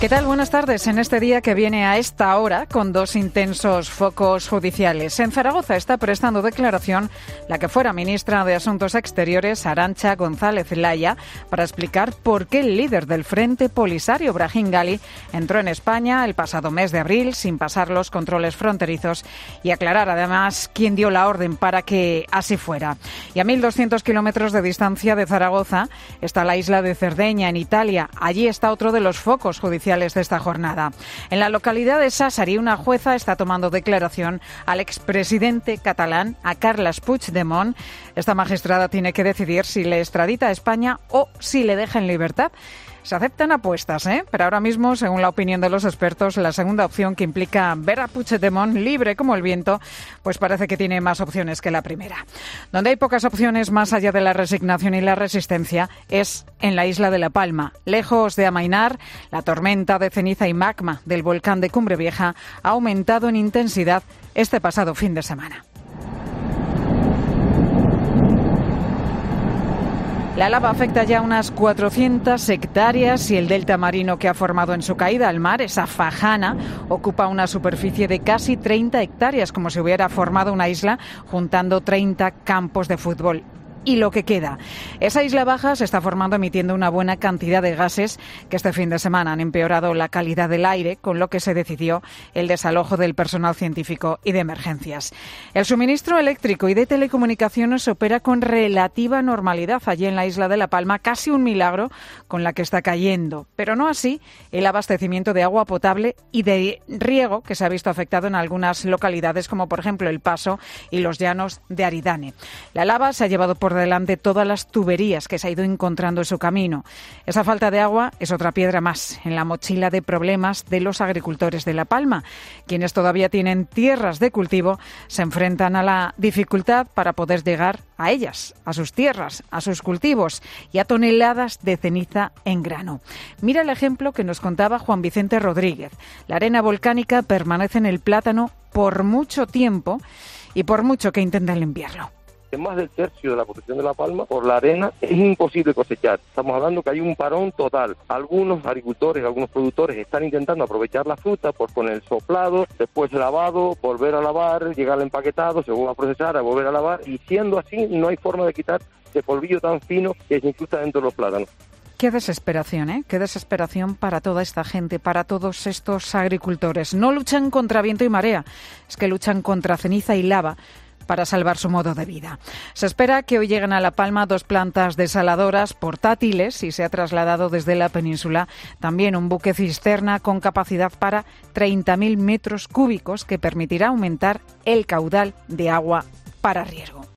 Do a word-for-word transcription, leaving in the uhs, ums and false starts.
¿Qué tal? Buenas tardes. En este día que viene a esta hora con dos intensos focos judiciales. En Zaragoza está prestando declaración la que fuera ministra de Asuntos Exteriores, Arantxa González Laya, para explicar por qué el líder del Frente Polisario, Brahim Gali, entró en España el pasado mes de abril sin pasar los controles fronterizos y aclarar además quién dio la orden para que así fuera. Y a mil doscientos kilómetros de distancia de Zaragoza está la isla de Cerdeña, en Italia. Allí está otro de los focos judiciales de esta jornada. En la localidad de Sassari, una jueza está tomando declaración al expresidente catalán, a Carles Puigdemont. Esta magistrada tiene que decidir si le extradita a España o si le deja en libertad. Se aceptan apuestas, ¿eh? Pero ahora mismo, según la opinión de los expertos, la segunda opción, que implica ver a Puigdemont libre como el viento, pues parece que tiene más opciones que la primera. Donde hay pocas opciones más allá de la resignación y la resistencia es en la isla de La Palma. Lejos de amainar, la tormenta de ceniza y magma del volcán de Cumbre Vieja ha aumentado en intensidad este pasado fin de semana. La lava afecta ya unas cuatrocientas hectáreas y el delta marino que ha formado en su caída al mar, esa fajana, ocupa una superficie de casi treinta hectáreas, como si hubiera formado una isla juntando treinta campos de fútbol. Y lo que queda. Esa isla baja se está formando emitiendo una buena cantidad de gases que este fin de semana han empeorado la calidad del aire, con lo que se decidió el desalojo del personal científico y de emergencias. El suministro eléctrico y de telecomunicaciones opera con relativa normalidad allí en la isla de La Palma, casi un milagro con la que está cayendo, pero no así el abastecimiento de agua potable y de riego, que se ha visto afectado en algunas localidades, como por ejemplo El Paso y los llanos de Aridane. La lava se ha llevado por delante todas las tuberías que se ha ido encontrando en su camino. Esa falta de agua es otra piedra más en la mochila de problemas de los agricultores de La Palma. Quienes todavía tienen tierras de cultivo se enfrentan a la dificultad para poder llegar a ellas, a sus tierras, a sus cultivos y a toneladas de ceniza en grano. Mira el ejemplo que nos contaba Juan Vicente Rodríguez. La arena volcánica permanece en el plátano por mucho tiempo y por mucho que intenten limpiarlo. En más del tercio de la producción de La Palma, por la arena, es imposible cosechar. Estamos hablando que hay un parón total. Algunos agricultores, algunos productores están intentando aprovechar la fruta por poner el soplado, después lavado, volver a lavar, llegar al empaquetado, según a procesar, a volver a lavar, y siendo así no hay forma de quitar ese polvillo tan fino que se incrusta dentro de los plátanos. Qué desesperación, ¿eh? Qué desesperación para toda esta gente, para todos estos agricultores. No luchan contra viento y marea, es que luchan contra ceniza y lava para salvar su modo de vida. Se espera que hoy lleguen a La Palma dos plantas desaladoras portátiles y se ha trasladado desde la península también un buque cisterna con capacidad para treinta mil metros cúbicos que permitirá aumentar el caudal de agua para riego.